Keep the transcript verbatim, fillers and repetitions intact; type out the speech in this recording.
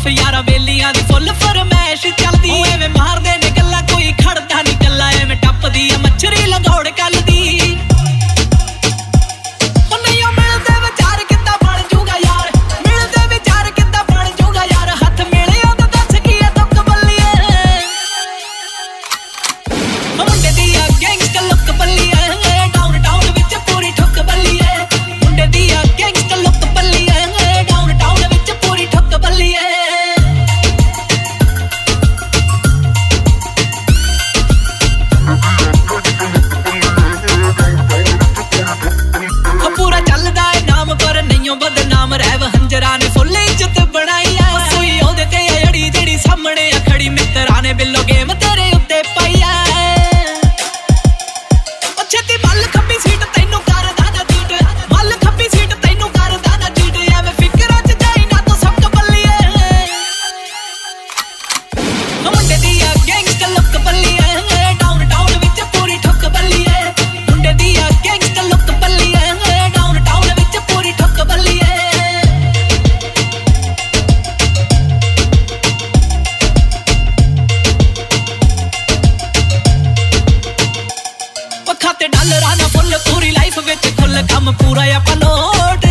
यारा बेलियां दी फुल फरमैश चलदी एवें मारदे ने गल्ला कोई खड़दा नहीं कल्ला एवें टपदी आ मच्छरी लगौड़ कल दी बदनाम रैव हंजरा ने फुल इज्जत बनाई है सुई ओदे ते अड़ी जेड़ी सामने खड़ी मित्रा ने बिल्लो गेम तेरे उत्ते पाई है छेती बल खब्बी सीट तैनू कर दादा चीट बल खब्बी सीट तैनू कर दादा चीट एवें फिकरां च जाई ना तू सब बल्लिए मुंडे दी आ गैंगस्टर लुक बल्लिए डाउन टाउन विच पूरी ठुक बल्लिए मुंडे दी आ गैंगस्टर लुक बल्लिए डाउन टाउन विच पूरी ठुक बल्लिए खाते डॉलर आना फुल पूरी लाइफ विच खुल कम पूरा आ पलोट